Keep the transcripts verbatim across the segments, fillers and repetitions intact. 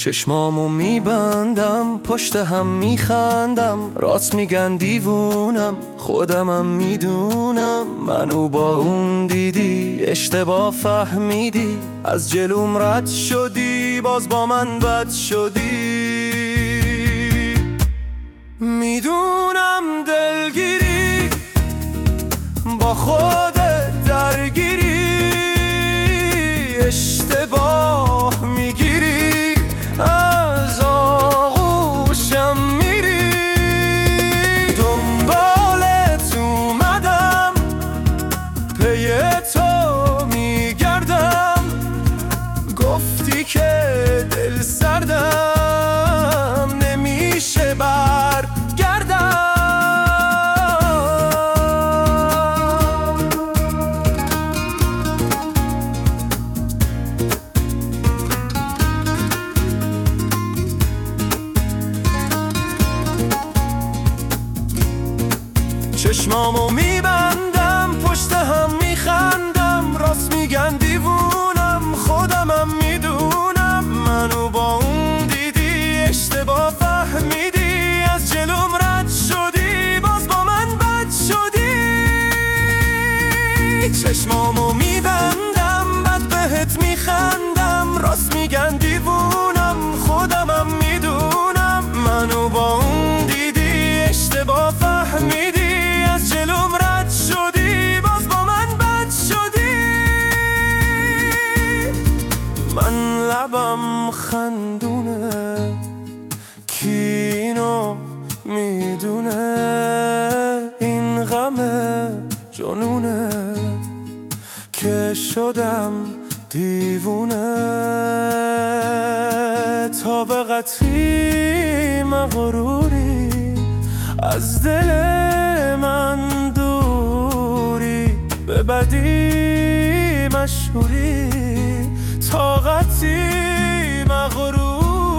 چشمامو میبندم، پشت هم میخندم، راست میگن دیوونم، خودمم میدونم. منو با اون دیدی، اشتباه فهمیدی، از جلوم رد شدی، باز با من بد شدی. میدونم دلگیری، با خودت درگیری، اشتباه میگیری، از آغوشم میری. دنبالت اومدم، پی تو میگردم، گفتی که دل سردم، نمیشه برگردم. چشمامو میبندم، پشت هم میخندم، راست میگن دیوونم، خودمم میدونم. منو با اون دیدی، اشتباه فهمیدی، از جلوم رد شدی، باز با من بد شدی. چشمامو میبندم، بد بهت میخندم، راست میگن دیوونم، خودمم میدونم. منو با اون دیدی، اشتباه فهمیدی، جلوم رد شدی، باز با من بد شدی. من لبم خندونه، کی اینو میدونه، این غم جنونه که شدم دیوونه. تا به قطعی مغروری، از دل من دوری، به بدی مشهوری، طاقتی مغروری.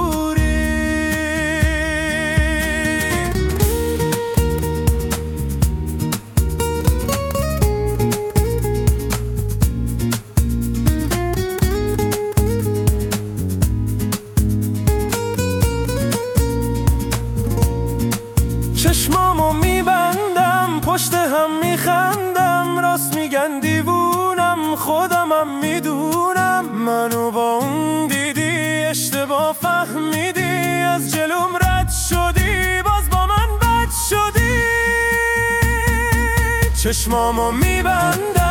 چشمامو میبندم، پشت هم میخندم، راست میگن دیوونم، خودمم میدونم. منو با اون دیدی، اشتباه فهمیدی، از جلوم رد شدی، باز با من بد شدی. چشمامو میبندم،